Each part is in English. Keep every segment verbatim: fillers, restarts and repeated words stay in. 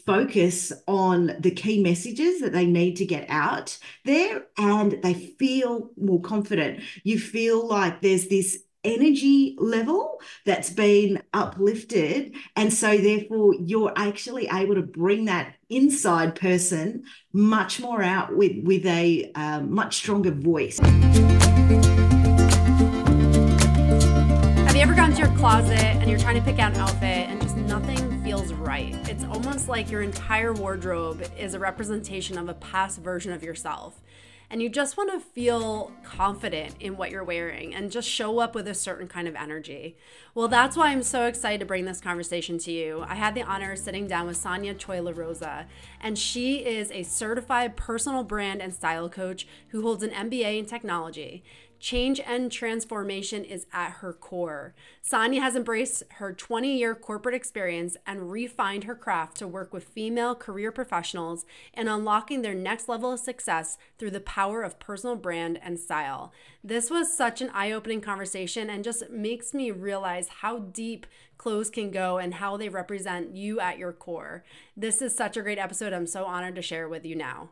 focus on the key messages that they need to get out there, and they feel more confident. You feel like there's this energy level that's been uplifted, and so therefore you're actually able to bring that inside person much more out with with a um, much stronger voice. Have you ever gone to your closet and you're trying to pick out an outfit and just nothing feels right? It's almost like your entire wardrobe is a representation of a past version of yourself. And you just want to feel confident in what you're wearing and just show up with a certain kind of energy. Well, that's why I'm so excited to bring this conversation to you. I had the honor of sitting down with Sonia Choi LaRosa, and she is a certified personal brand and style coach who holds an M B A in technology. Change and transformation is at her core. Sonia has embraced her twenty-year corporate experience and refined her craft to work with female career professionals in unlocking their next level of success through the power of personal brand and style. This was such an eye-opening conversation and just makes me realize how deep clothes can go and how they represent you at your core. This is such a great episode. I'm so honored to share it with you now.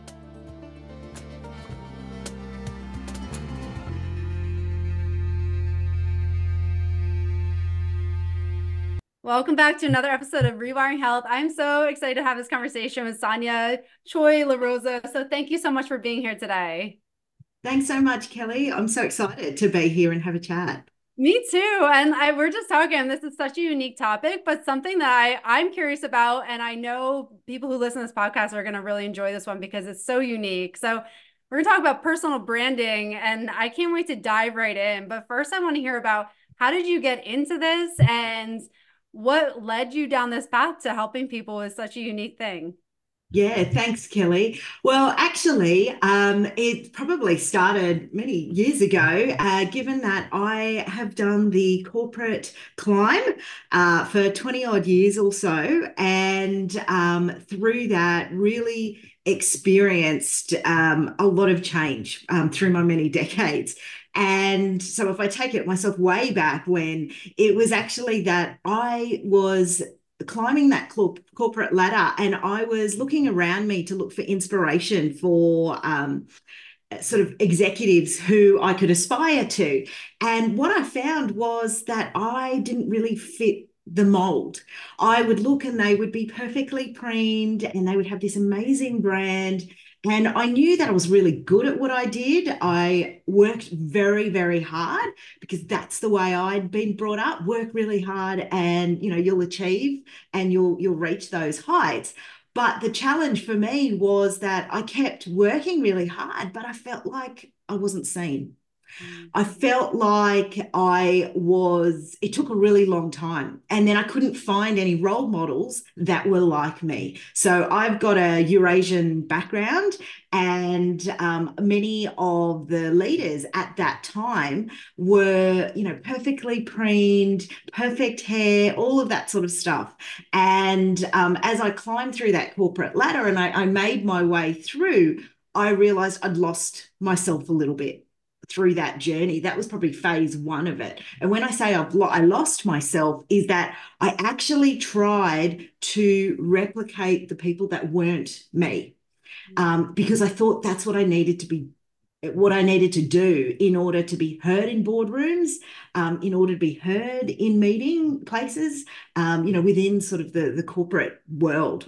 Welcome back to another episode of Rewiring Health. I'm so excited to have this conversation with Sonia Choi LaRosa. So thank you so much for being here today. Thanks so much, Kelly. I'm so excited to be here and have a chat. Me too. And I we're just talking. This is such a unique topic, but something that I, I'm curious about. And I know people who listen to this podcast are going to really enjoy this one because it's so unique. So we're going to talk about personal branding, and I can't wait to dive right in. But first, I want to hear about, how did you get into this, and what led you down this path to helping people with such a unique thing? Yeah, thanks, Kelly. Well, actually, um, it probably started many years ago, uh, given that I have done the corporate climb uh, for twenty odd years or so. And um, through that, really experienced um, a lot of change um, through my many decades. And so if I take it myself way back when, it was actually that I was climbing that corporate ladder, and I was looking around me to look for inspiration for um, sort of executives who I could aspire to. And what I found was that I didn't really fit the mold. I would look and they would be perfectly preened and they would have this amazing brand. And I knew that I was really good at what I did. I worked very, very hard because that's the way I'd been brought up. Work really hard and, you know, you'll achieve and you'll you'll reach those heights. But the challenge for me was that I kept working really hard, but I felt like I wasn't seen. I felt like I was, it took a really long time. And then I couldn't find any role models that were like me. So I've got a Eurasian background, and um, many of the leaders at that time were, you know, perfectly preened, perfect hair, all of that sort of stuff. And um, as I climbed through that corporate ladder and I, I made my way through, I realized I'd lost myself a little bit through that journey. That was probably phase one of it. And when I say I've lo- I lost myself, is that I actually tried to replicate the people that weren't me, um, because I thought that's what I needed to be, what I needed to do in order to be heard in boardrooms, um, in order to be heard in meeting places, um, you know, within sort of the, the corporate world.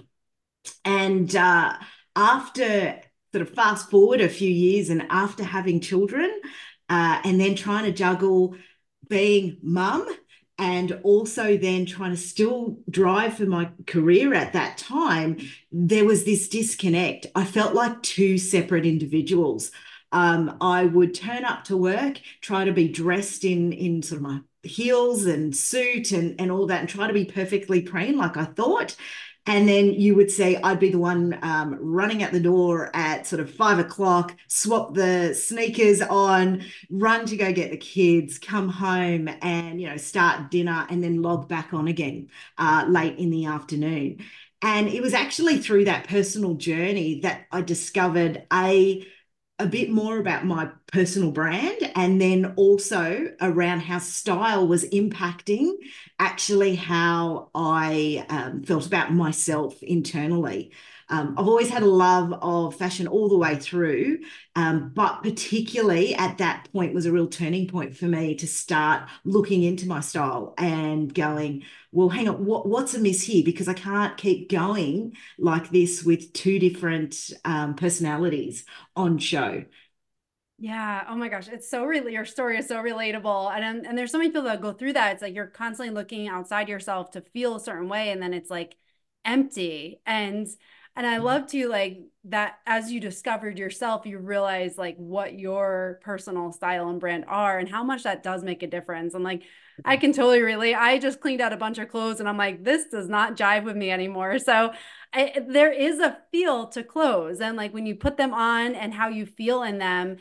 And uh, after sort of fast forward a few years, and after having children, uh, and then trying to juggle being mum and also then trying to still drive for my career at that time, there was this disconnect. I felt like two separate individuals. Um, I would turn up to work, try to be dressed in, in sort of my heels and suit and, and all that, and try to be perfectly preen like I thought. And then you would say I'd be the one um, running at the door at sort of five o'clock, swap the sneakers on, run to go get the kids, come home and, you know, start dinner and then log back on again uh, late in the afternoon. And it was actually through that personal journey that I discovered a, a bit more about my personal brand, and then also around how style was impacting actually how I um, felt about myself internally. Um, I've always had a love of fashion all the way through, um, but particularly at that point was a real turning point for me to start looking into my style and going, well, hang on, what, what's amiss here? Because I can't keep going like this with two different um, personalities on show. Yeah. Oh my gosh. It's so really, your story is so relatable. And, and there's so many people that go through that. It's like you're constantly looking outside yourself to feel a certain way. And then it's like empty. And, and I love to like that as you discovered yourself, you realize like what your personal style and brand are and how much that does make a difference. And like, I can totally relate. I just cleaned out a bunch of clothes and I'm like, this does not jive with me anymore. So I, there is a feel to clothes. And like when you put them on and how you feel in them,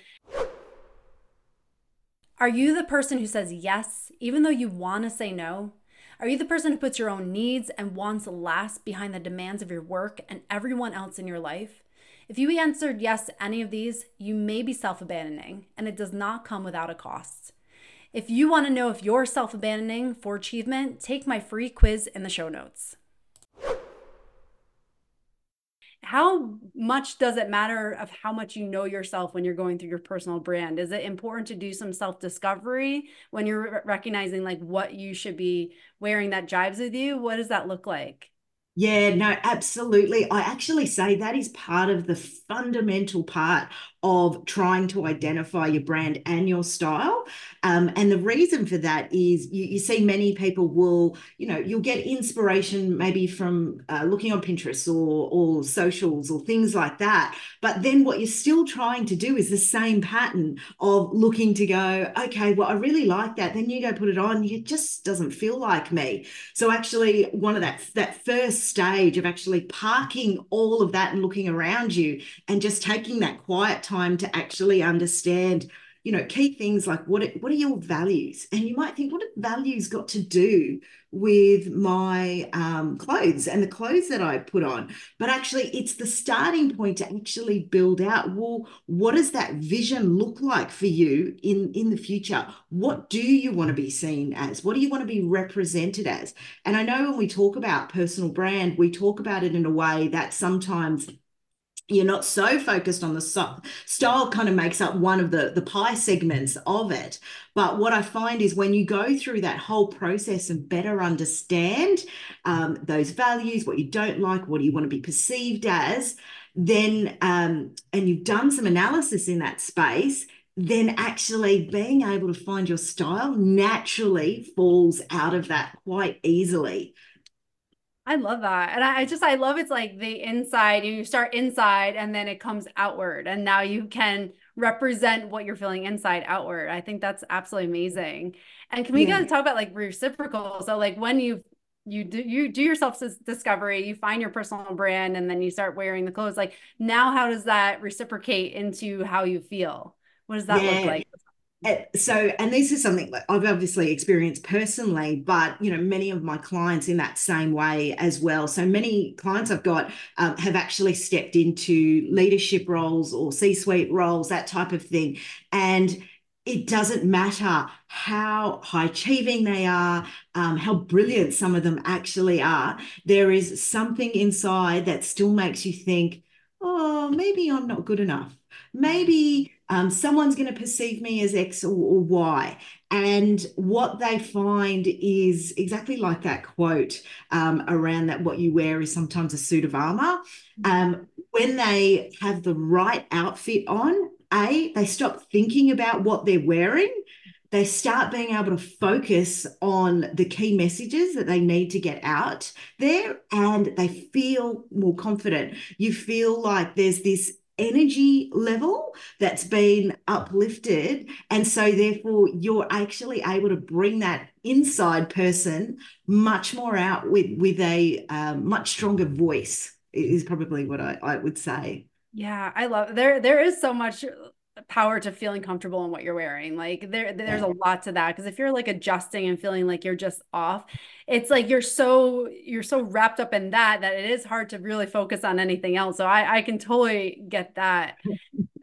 are you the person who says yes, even though you want to say no? Are you the person who puts your own needs and wants last behind the demands of your work and everyone else in your life? If you answered yes to any of these, you may be self-abandoning, and it does not come without a cost. If you want to know if you're self-abandoning for achievement, take my free quiz in the show notes. How much does it matter of how much you know yourself when you're going through your personal brand? Is it important to do some self-discovery when you're recognizing like what you should be wearing that jives with you? What does that look like? Yeah, no, absolutely. I actually say that is part of the fundamental part of trying to identify your brand and your style. Um, and the reason for that is you, you see many people will, you know, you'll get inspiration maybe from uh, looking on Pinterest or, or socials or things like that. But then what you're still trying to do is the same pattern of looking to go, okay, well, I really like that. Then you go put it on, it just doesn't feel like me. So actually one of that, that first stage of actually parking all of that and looking around you and just taking that quiet time to actually understand, you know, key things like what what are your values? And you might think, what have values got to do with my um, clothes and the clothes that I put on? But actually, it's the starting point to actually build out, well, what does that vision look like for you in, in the future? What do you want to be seen as? What do you want to be represented as? And I know when we talk about personal brand, we talk about it in a way that sometimes you're not so focused on the so- style kind of makes up one of the, the pie segments of it. But what I find is when you go through that whole process and better understand um, those values, what you don't like, what do you want to be perceived as, then, um, and you've done some analysis in that space, then actually being able to find your style naturally falls out of that quite easily. I love that. And I, I just, I love it's like the inside, you start inside and then it comes outward. And now you can represent what you're feeling inside outward. I think that's absolutely amazing. And can we Yeah. kind of talk about like reciprocal? So like when you you do you do your self discovery, you find your personal brand, and then you start wearing the clothes. Like now, how does that reciprocate into how you feel? What does that look Yeah. like? Uh, so, and this is something that I've obviously experienced personally, but you know, many of my clients in that same way as well. So many clients I've got um, have actually stepped into leadership roles or C-suite roles, that type of thing, and it doesn't matter how high achieving they are, um, how brilliant some of them actually are. There is something inside that still makes you think, oh, maybe I'm not good enough. Maybe um, someone's going to perceive me as X or, or Y. And what they find is exactly like that quote um, around that what you wear is sometimes a suit of armor. Um, when they have the right outfit on, A, they stop thinking about what they're wearing. They start being able to focus on the key messages that they need to get out there, and they feel more confident. You feel like there's this energy level that's been uplifted. And so, therefore, you're actually able to bring that inside person much more out with, with a um, much stronger voice, is probably what I, I would say. Yeah, I love there. There is so much power to feeling comfortable in what you're wearing. Like there, there's a lot to that. Because if you're like adjusting and feeling like you're just off, it's like you're so you're so wrapped up in that that it is hard to really focus on anything else. So I, I can totally get that.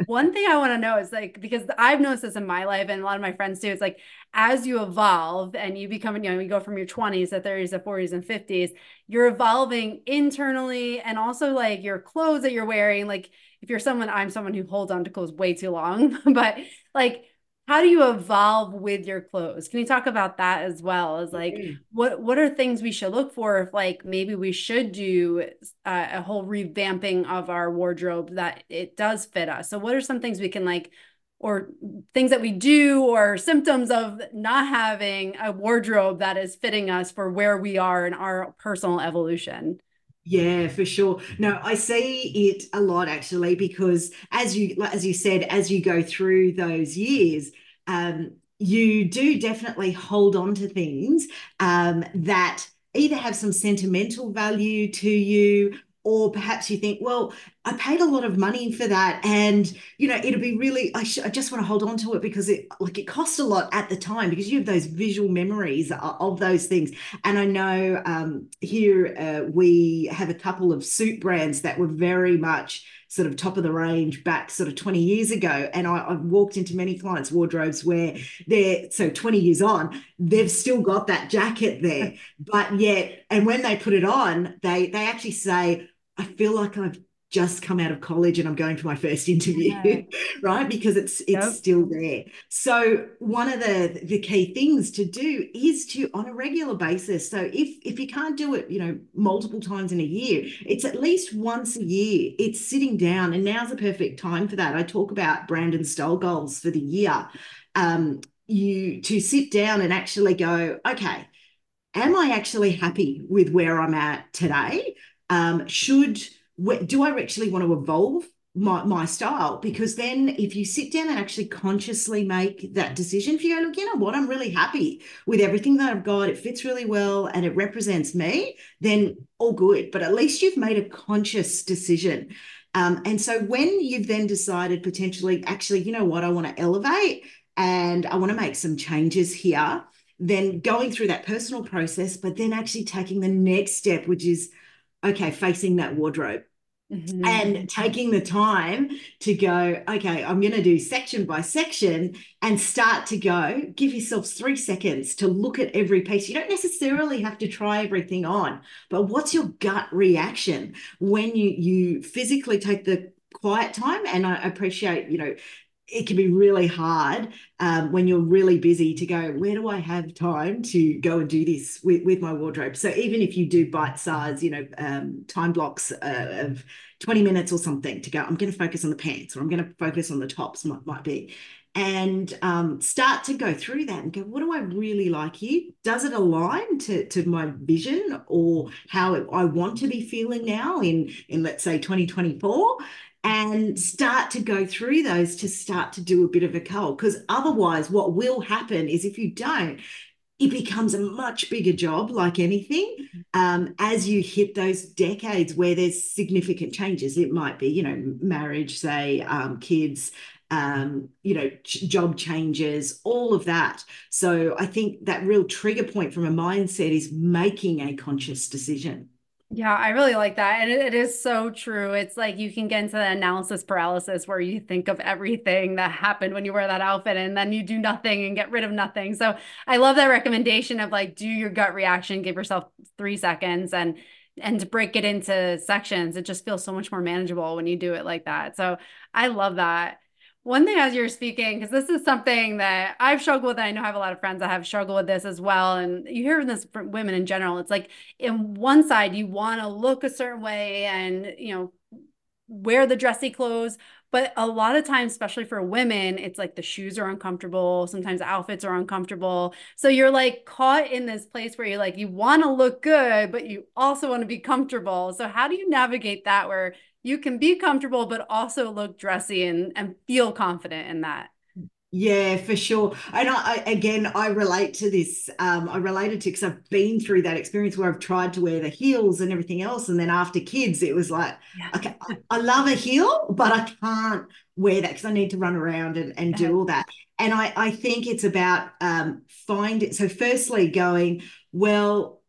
One thing I want to know is like, because I've noticed this in my life and a lot of my friends do, it's like as you evolve and you become, you know, you go from your twenties to thirties to forties and fifties, you're evolving internally and also like your clothes that you're wearing. Like if you're someone, I'm someone who holds on to clothes way too long, but like, how do you evolve with your clothes? Can you talk about that as well as like Yeah. what what are things we should look for if like maybe we should do uh, a whole revamping of our wardrobe that it does fit us? So what are some things we can like or things that we do or symptoms of not having a wardrobe that is fitting us for where we are in our personal evolution? Yeah, for sure. No, I see it a lot actually because as you like, as you said, as you go through those years, um, you do definitely hold on to things um, that either have some sentimental value to you, or perhaps you think, well, I paid a lot of money for that, and you know, it'll be really. I, sh I just want to hold on to it because it like it cost a lot at the time because you have those visual memories of, of those things. And I know um, here uh, we have a couple of suit brands that were very much sort of top of the range back sort of twenty years ago. And I, I've walked into many clients' wardrobes where they're so twenty years on, they've still got that jacket there. But yet, and when they put it on, they they actually say, I feel like I've just come out of college and I'm going for my first Yeah. interview, right? Because it's it's Yep. still there. So one of the the key things to do is to on a regular basis. So if if you can't do it, you know, multiple times in a year, it's at least once a year. It's sitting down, and now's the perfect time for that. I talk about brand and style goals for the year. Um, you to sit down and actually go, okay, am I actually happy with where I'm at today? Um, should do I actually want to evolve my, my style? Because then if you sit down and actually consciously make that decision, if you go, look, you know what, I'm really happy with everything that I've got, it fits really well and it represents me, then all good. But at least you've made a conscious decision. Um, and so when you've then decided potentially, actually, you know what, I want to elevate and I want to make some changes here, then going through that personal process, but then actually taking the next step, which is, okay, facing that wardrobe Mhm. and taking the time to go, okay, I'm going to do section by section and start to go, give yourself three seconds to look at every piece. You don't necessarily have to try everything on, but what's your gut reaction when you you physically take the quiet time? And I appreciate, you know, it can be really hard um, when you're really busy to go, where do I have time to go and do this with, with my wardrobe? So even if you do bite size, you know, um, time blocks uh, of twenty minutes or something to go, I'm going to focus on the pants or I'm going to focus on the tops, might, might be. And um, start to go through that and go, what do I really like here? Does it align to, to my vision or how I want to be feeling now in, in let's say, twenty twenty-four? And start to go through those to start to do a bit of a cull. Because otherwise, what will happen is if you don't, it becomes a much bigger job, like anything, um, as you hit those decades where there's significant changes. It might be, you know, marriage, say, um, kids, um, you know, ch- job changes, all of that. So I think that real trigger point from a mindset is making a conscious decision. Yeah, I really like that. And it, it is so true. It's like you can get into the analysis paralysis where you think of everything that happened when you wear that outfit and then you do nothing and get rid of nothing. So I love that recommendation of like do your gut reaction, give yourself three seconds and and to break it into sections. It just feels so much more manageable when you do it like that. So I love that. One thing as you're speaking, because this is something that I've struggled with, and I know I have a lot of friends that have struggled with this as well. And you hear this from women in general. It's like in one side, you want to look a certain way and, you know, wear the dressy clothes. But a lot of times, especially for women, it's like the shoes are uncomfortable. Sometimes the outfits are uncomfortable. So you're like caught in this place where you're like, you want to look good, but you also want to be comfortable. So how do you navigate that where you can be comfortable, but also look dressy and, and feel confident in that? Yeah, for sure. And I, I again, I relate to this. Um, I related to because I've been through that experience where I've tried to wear the heels and everything else, and then after kids, it was like, Yeah. okay, I, I love a heel, but I can't wear that because I need to run around and, and do all that. And I, I think it's about um, find it. So, firstly, going well.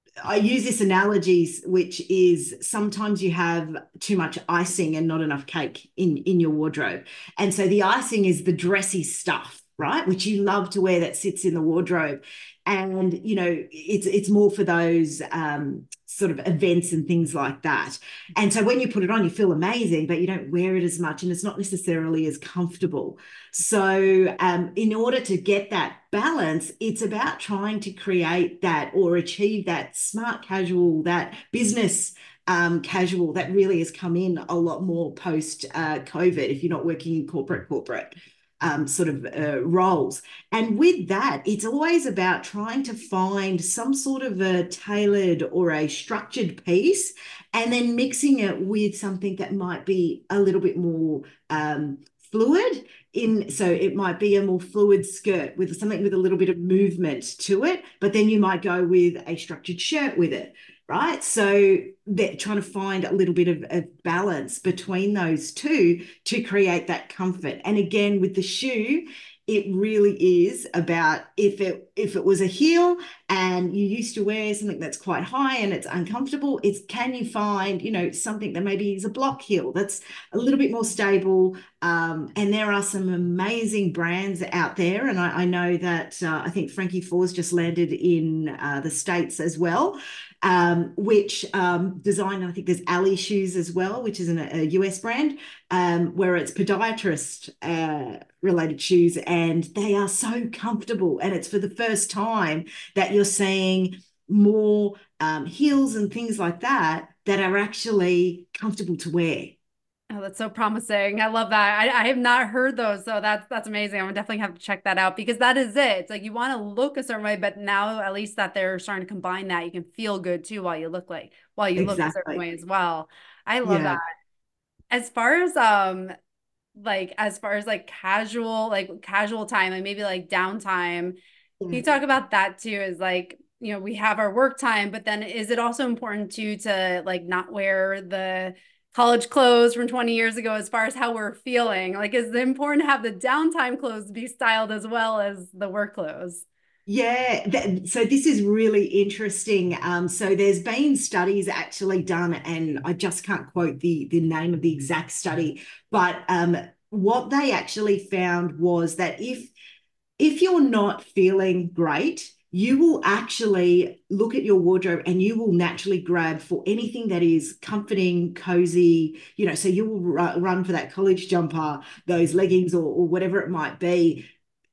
I use this analogy, which is sometimes you have too much icing and not enough cake in, in your wardrobe. And so the icing is the dressy stuff, right? Which you love to wear that sits in the wardrobe. And, you know, it's it's more for those um, sort of events and things like that. And so when you put it on, you feel amazing, but you don't wear it as much and it's not necessarily as comfortable. So, um, in order to get that balance, it's about trying to create that or achieve that smart casual, that business um, casual that really has come in a lot more post uh, COVID if you're not working in corporate, corporate. Um, sort of uh, roles. And with that, it's always about trying to find some sort of a tailored or a structured piece and then mixing it with something that might be a little bit more um, fluid in, so it might be a more fluid skirt with something with a little bit of movement to it, but then you might go with a structured shirt with it, right? So they're trying to find a little bit of, of balance between those two to create that comfort. And again, with the shoe, it really is about if it if it was a heel and you used to wear something that's quite high and it's uncomfortable, it's can you find, you know, something that maybe is a block heel that's a little bit more stable. Um, and there are some amazing brands out there. And I, I know that uh, I think Frankie Four's just landed in uh, the States as well, um, which um, design, I think there's Ali Shoes as well, which is an, a U S brand, um, where it's podiatrist uh, related shoes, and they are so comfortable. And it's for the first time that you're seeing more um, heels and things like that that are actually comfortable to wear. Oh, that's so promising. I love that. I, I have not heard those. So that's that's amazing. I'm gonna definitely have to check that out because that is it. It's like you want to look a certain way, but now at least that they're starting to combine that, you can feel good too while you look like while you look a certain Exactly. way as well. I love Yeah. that. As far as um like as far as like casual, like casual time and maybe like downtime, can you Yeah. talk about that too? Is like, you know, we have our work time, but then is it also important too to like not wear the college clothes from twenty years ago as far as how we're feeling? Like, is it important to have the downtime clothes be styled as well as the work clothes? Yeah, that, so this is really interesting. Um, so there's been studies actually done, and I just can't quote the the name of the exact study, but um, what they actually found was that if if you're not feeling great, you will actually look at your wardrobe and you will naturally grab for anything that is comforting, cozy, you know, so you will run for that college jumper, those leggings, or, or whatever it might be.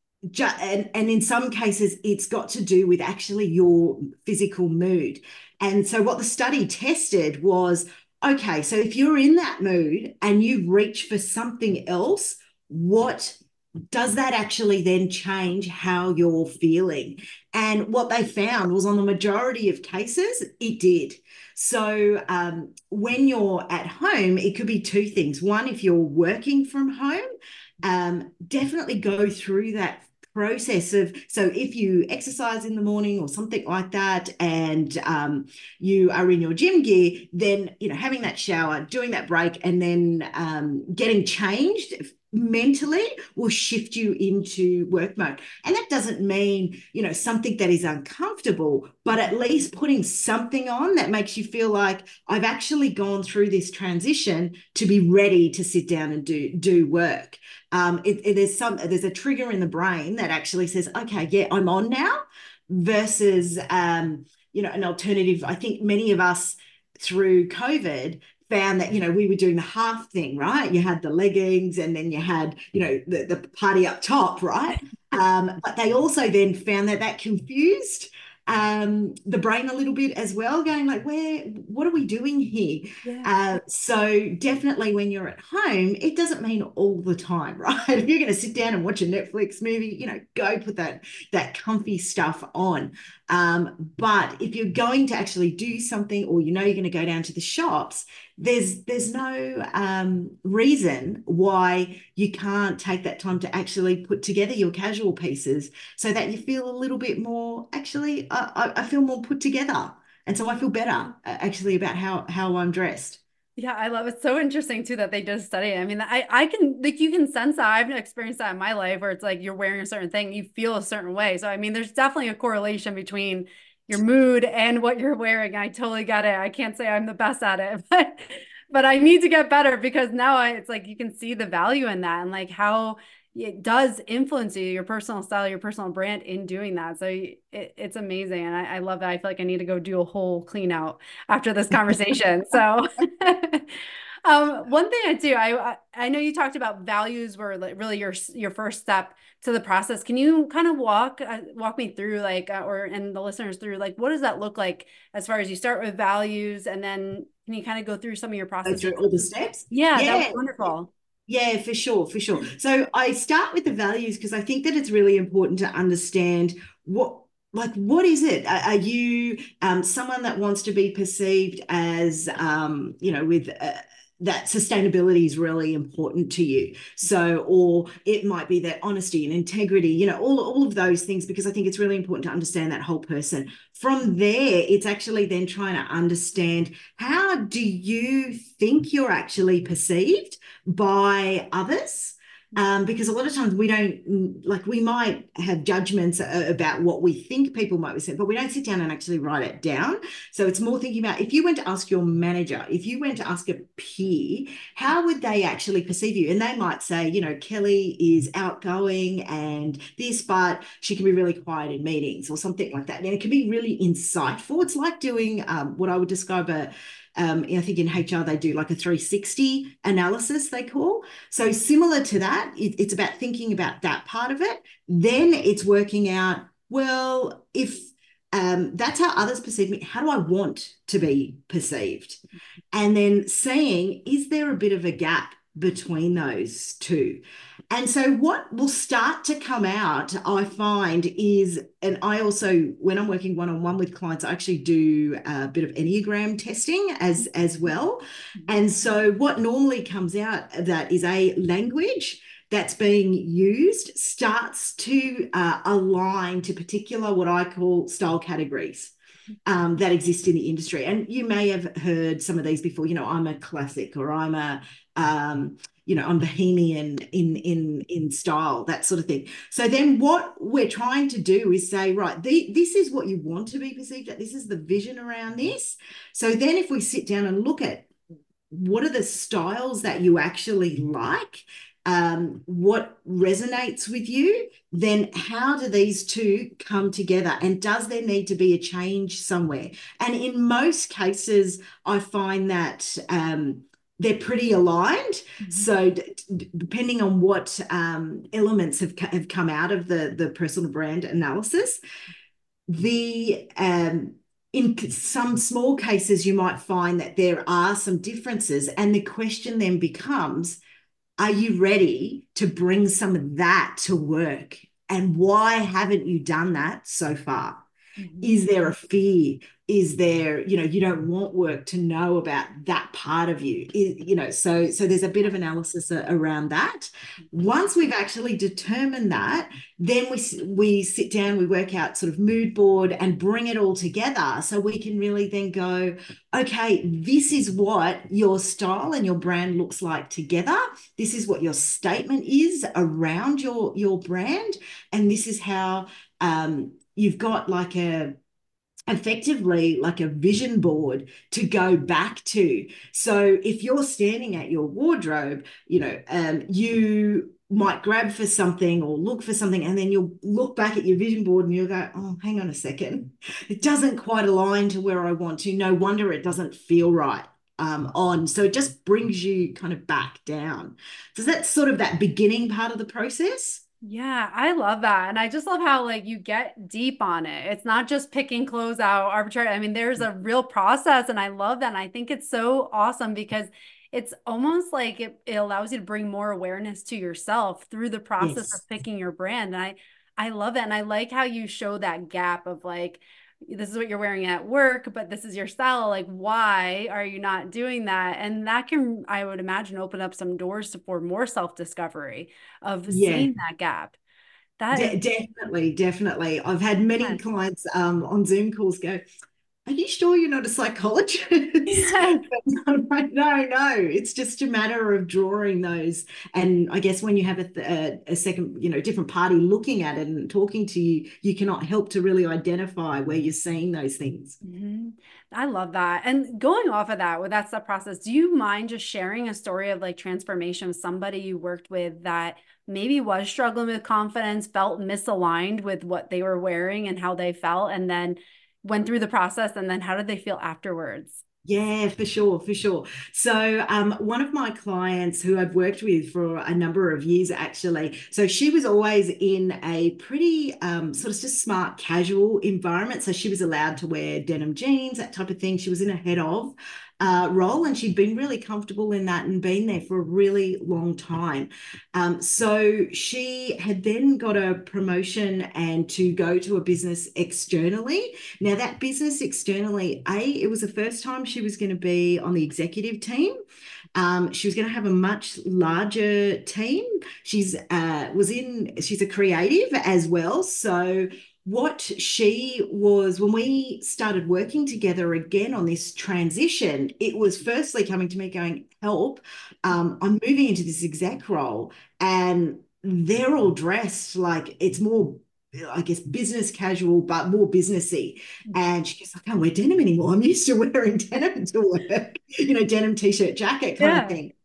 And, and in some cases, it's got to do with actually your physical mood. And so, what the study tested was okay, so if you're in that mood and you reach for something else, what does that actually then change how you're feeling? And what they found was on the majority of cases, it did. So um, when you're at home, it could be two things. One, if you're working from home, um, definitely go through that process of, so if you exercise in the morning or something like that and um, you are in your gym gear, then you know having that shower, doing that break, and then um, getting changed mentally will shift you into work mode. And that doesn't mean, you know, something that is uncomfortable, but at least putting something on that makes you feel like I've actually gone through this transition to be ready to sit down and do do work. Um, it, it, there's some there's a trigger in the brain that actually says, okay, yeah, I'm on now, versus um, you know, an alternative. I think many of us through COVID found that, you know, we were doing the half thing, right? You had the leggings and then you had, you know, the, the party up top, right? Um, but they also then found that that confused um, the brain a little bit as well, going like, where, what are we doing here? Yeah. Uh, so definitely when you're at home, it doesn't mean all the time, right? If you're going to sit down and watch a Netflix movie, you know, go put that that comfy stuff on. Um, but if you're going to actually do something, or you know you're going to go down to the shops, there's there's no um, reason why you can't take that time to actually put together your casual pieces so that you feel a little bit more, actually, I, I feel more put together. And so I feel better uh, actually about how how I'm dressed. Yeah, I love it. So interesting too that they did a study. I mean, I I can like you can sense that. I've experienced that in my life where it's like you're wearing a certain thing, you feel a certain way. So I mean, there's definitely a correlation between your mood and what you're wearing. I totally get it. I can't say I'm the best at it, but but I need to get better because now I, it's like you can see the value in that and like how it does influence you, your personal style, your personal brand in doing that. So it, it's amazing. And I, I love that. I feel like I need to go do a whole clean out after this conversation. So um, one thing I do, I, I know you talked about values were like really your, your first step to the process. Can you kind of walk, uh, walk me through like, uh, or, and the listeners through like, what does that look like as far as you start with values and then can you kind of go through some of your Go process? through all the steps. Yeah, that was Yeah. wonderful. Yeah, for sure, for sure. So I start with the values because I think that it's really important to understand what, like, what is it? Are, are you um, someone that wants to be perceived as, um, you know, with uh, that sustainability is really important to you. So, or it might be that honesty and integrity, you know, all, all of those things, because I think it's really important to understand that whole person. From there, it's actually then trying to understand how do you think you're actually perceived by others? Um, because a lot of times we don't, like, we might have judgments about what we think people might be saying, but we don't sit down and actually write it down. So it's more thinking about if you went to ask your manager, if you went to ask a peer, how would they actually perceive you? And they might say, you know, Kelly is outgoing and this, but she can be really quiet in meetings or something like that. And it can be really insightful. It's like doing um, what I would describe a Um, I think in H R, they do like a three sixty analysis, they call. So similar to that, it, it's about thinking about that part of it. Then it's working out, well, if um, that's how others perceive me, how do I want to be perceived? And then seeing, is there a bit of a gap between those two? And so what will start to come out, I find, is, and I also, when I'm working one-on-one with clients, I actually do a bit of Enneagram testing as, as well. And so what normally comes out of that is a language that's being used starts to uh, align to particular what I call style categories. Um, that exist in the industry. And you may have heard some of these before, you know, I'm a classic or I'm a, um, you know, I'm bohemian in, in, in style, that sort of thing. So then what we're trying to do is say, right, the, this is what you want to be perceived at. This is the vision around this. So then if we sit down and look at what are the styles that you actually like, Um, what resonates with you, then how do these two come together? And does there need to be a change somewhere? And in most cases, I find that um, they're pretty aligned. Mm-hmm. So d- depending on what um, elements have, have come out of the, the personal brand analysis, the um, in some small cases, you might find that there are some differences. And the question then becomes, are you ready to bring some of that to work? And why haven't you done that so far? Mm-hmm. Is there a fear? Is there, you know, you don't want work to know about that part of you, you know, so, so there's a bit of analysis around that. Once we've actually determined that, then we, we sit down, we work out sort of mood board and bring it all together so we can really then go, okay, this is what your style and your brand looks like together. This is what your statement is around your, your brand. And this is how um, you've got like a, effectively like a vision board to go back to. So if you're standing at your wardrobe, you know, um, you might grab for something or look for something, and then you'll look back at your vision board and you'll go, oh, hang on a second. It doesn't quite align to where I want to. No wonder it doesn't feel right um, on. So it just brings you kind of back down. So that's sort of that beginning part of the process. Yeah, I love that. And I just love how like you get deep on it. It's not just picking clothes out arbitrary. I mean, there's a real process and I love that. And I think it's so awesome because it's almost like it, it allows you to bring more awareness to yourself through the process Yes. of picking your brand. And I, I love it. And I like how you show that gap of like, this is what you're wearing at work, but this is your style. Like, why are you not doing that? And that can, I would imagine, open up some doors for more self-discovery of Yeah. seeing that gap. That De is definitely, definitely. I've had many yeah. clients um, on Zoom calls go, are you sure you're not a psychologist? Yes. I'm like, no, no, it's just a matter of drawing those. And I guess when you have a, a, a second, you know, different party looking at it and talking to you, you cannot help to really identify where you're seeing those things. Mhm. I love that. And going off of that, with that step process, do you mind just sharing a story of like transformation of somebody you worked with that maybe was struggling with confidence, felt misaligned with what they were wearing and how they felt, and then went through the process, and then how did they feel afterwards? Yeah, for sure, for sure. So, um, one of my clients who I've worked with for a number of years, actually, so she was always in a pretty um, sort of just smart casual environment. So she was allowed to wear denim jeans, that type of thing. She was in a head of uh, role, and she'd been really comfortable in that and been there for a really long time. Um, so she had then got a promotion and to go to a business externally. Now, that business externally, A, it was the first time she was going to be on the executive team. Um, she was going to have a much larger team. She's uh, was in. She's a creative as well. So what she was when we started working together again on this transition, it was firstly coming to me going, "Help! Um, I'm moving into this exec role, and they're all dressed like it's more." I guess business casual, but more businessy. And she goes, I can't wear denim anymore. I'm used to wearing denim to work, you know, denim t-shirt, jacket kind of Yeah. thing.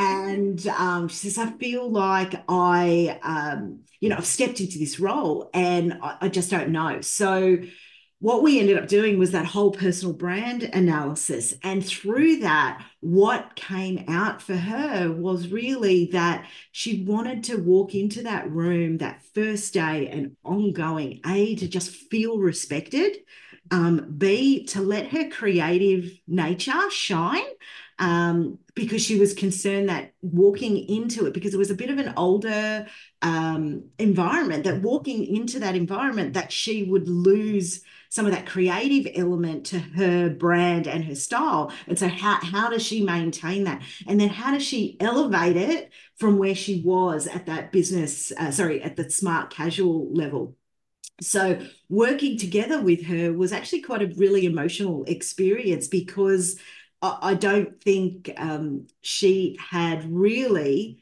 And um, she says, I feel like I, um, you know, I've stepped into this role and I, I just don't know. So what we ended up doing was that whole personal brand analysis. And through that, what came out for her was really that she wanted to walk into that room that first day and ongoing, A, to just feel respected, um, B, to let her creative nature shine. Um, because she was concerned that walking into it, because it was a bit of an older um, environment, that walking into that environment, that she would lose some of that creative element to her brand and her style. And so how, how does she maintain that? And then how does she elevate it from where she was at that business, uh, sorry, at the smart casual level? So working together with her was actually quite a really emotional experience because I, I don't think um, she had really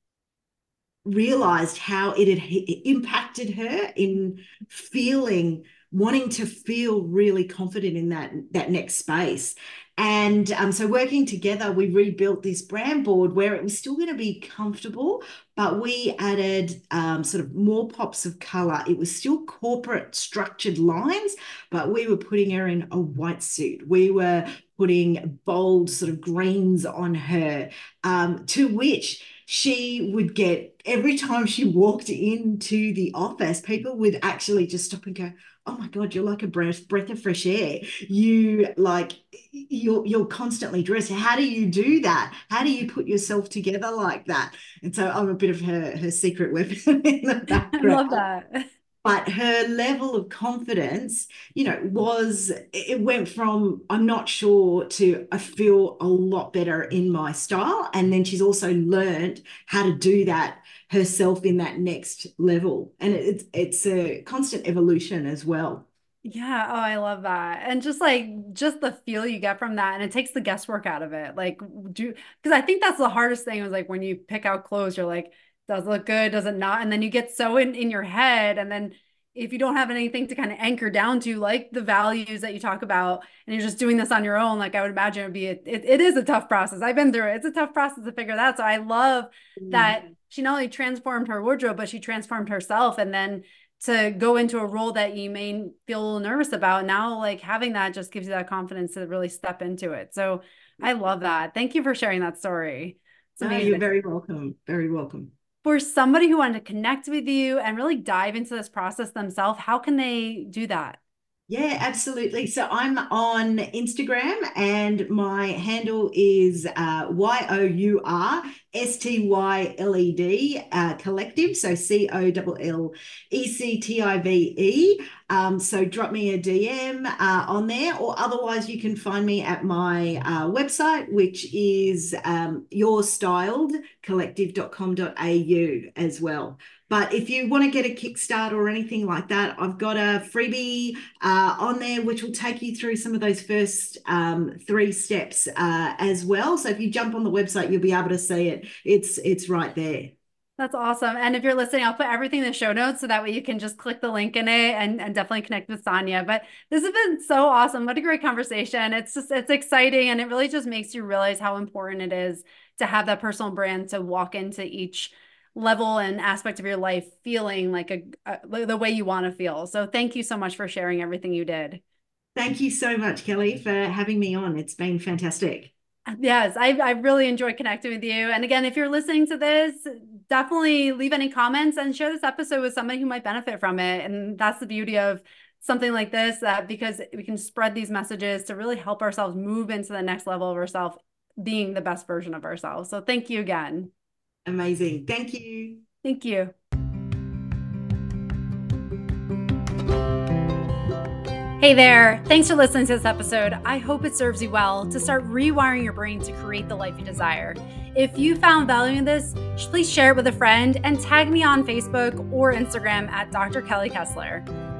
realized how it had impacted her in feeling wanting to feel really confident in that that next space. And um, so working together, we rebuilt this brand board where it was still going to be comfortable, but we added um, sort of more pops of color. It was still corporate structured lines, but we were putting her in a white suit. We were putting bold sort of greens on her, um, to which she would get every time she walked into the office, people would actually just stop and go, oh my God, you're like a breath, breath of fresh air. You like you're you're constantly dressed. How do you do that? How do you put yourself together like that? And so I'm a bit of her her secret weapon in the I background. love that. But her level of confidence, you know, was it went from I'm not sure to I feel a lot better in my style. And then she's also learned how to do that herself in that next level. And it's it's a constant evolution as well. Yeah, oh, I love that. And just like just the feel you get from that, and it takes the guesswork out of it. Like do because I think that's the hardest thing was like when you pick out clothes, you're like, does it look good, does it not? And then you get so in in your head, and then if you don't have anything to kind of anchor down to, like the values that you talk about, and you're just doing this on your own, like I would imagine it would be a, it, it is a tough process. I've been through it. It's a tough process to figure that out. So I love that she not only transformed her wardrobe, but she transformed herself, and then to go into a role that you may feel a little nervous about. Now, like having that just gives you that confidence to really step into it. So I love that. Thank you for sharing that story. It's No, you're amazing. very welcome. Very welcome. For somebody who wanted to connect with you and really dive into this process themselves, how can they do that? Yeah, absolutely. So I'm on Instagram and my handle is uh, Y O U R S T Y L E D uh, collective. So C O L L E C T I V E. Um, so drop me a D M uh, on there, or otherwise you can find me at my uh, website, which is um, your styled collective dot com dot A U as well. But if you want to get a kickstart or anything like that, I've got a freebie uh, on there which will take you through some of those first um, three steps uh, as well. So if you jump on the website, you'll be able to see it. It's it's right there. That's awesome. And if you're listening, I'll put everything in the show notes so that way you can just click the link in it and, and definitely connect with Sonia. But this has been so awesome. What a great conversation. It's just, it's exciting. And it really just makes you realize how important it is to have that personal brand, to walk into each level and aspect of your life feeling like a, a the way you want to feel. So thank you so much for sharing everything you did. Thank you so much, Kelly, for having me on. It's been fantastic. Yes, I, I really enjoyed connecting with you. And again, if you're listening to this, definitely leave any comments and share this episode with somebody who might benefit from it. And that's the beauty of something like this, that because we can spread these messages to really help ourselves move into the next level of ourselves, being the best version of ourselves. So thank you again. Amazing. Thank you. Thank you. Hey there, thanks for listening to this episode. I hope it serves you well to start rewiring your brain to create the life you desire. If you found value in this, please share it with a friend and tag me on Facebook or Instagram at Doctor Kelly Kessler.